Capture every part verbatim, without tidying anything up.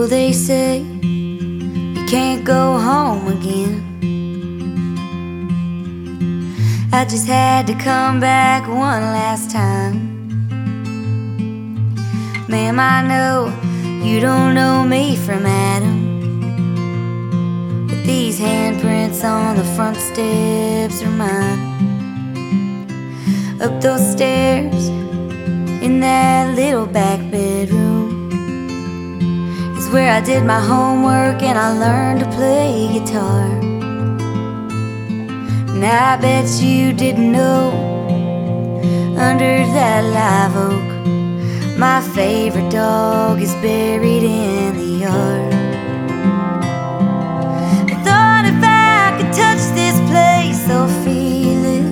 So they say you can't go home again. I just had to come back one last time. Ma'am, I know you don't know me from Adam, but these handprints on the front steps are mine. Up those stairs in that little back bedroom is where I did my homework and I learned to play guitar. And I bet you didn't know, under that live oak, my favorite dog is buried in the yard. I thought if I could touch this place or feel it,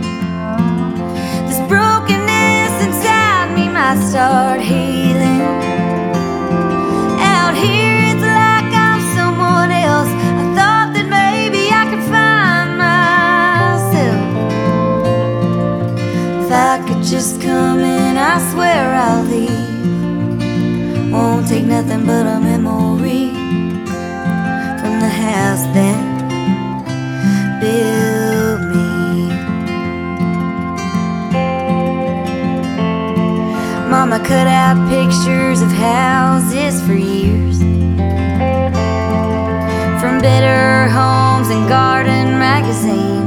this brokenness inside me might start healing. Out here it's like I'm someone else. I thought that maybe I could find myself. If I could just come in, I swear I'll leave. Won't take nothing but a memory from the house that built me. Mama cut out pictures of houses for years, from Better Homes and Garden magazine.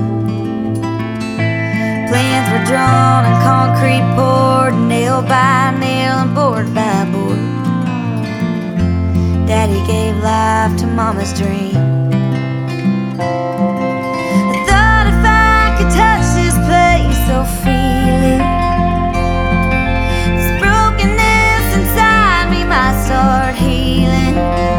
Plans were drawn and concrete poured, nail by nail and board by board. Daddy gave life to Mama's dream. I thought if I could touch this place or feel it, this brokenness inside me might start healing.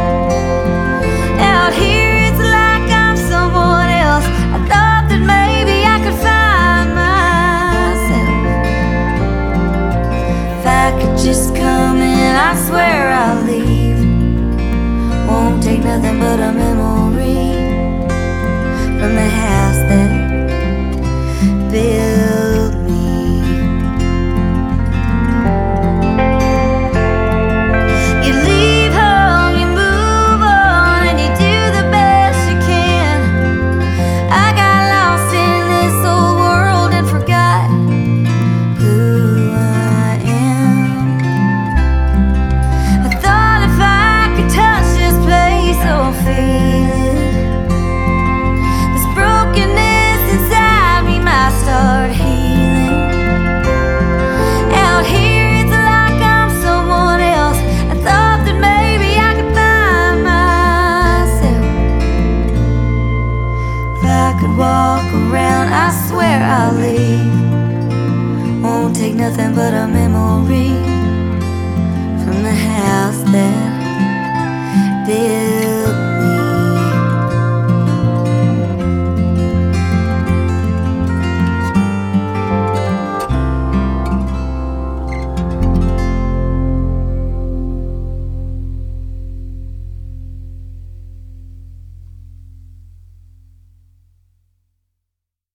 Out here it's like I'm someone else. I thought that maybe I could find myself. If I could just come in, I swear I'll leave. Won't take nothing but a memory from the house that built me. You leave home, you move on, and you do the best you can. I got lost in this old world and forgot who I am. I thought if I could touch this place or feel it, this brokenness inside me might start healing. Out here it's like I'm someone else. I thought that maybe I could find myself. If I could walk around, I swear I'll leave. Won't take nothing but a memory from the house that built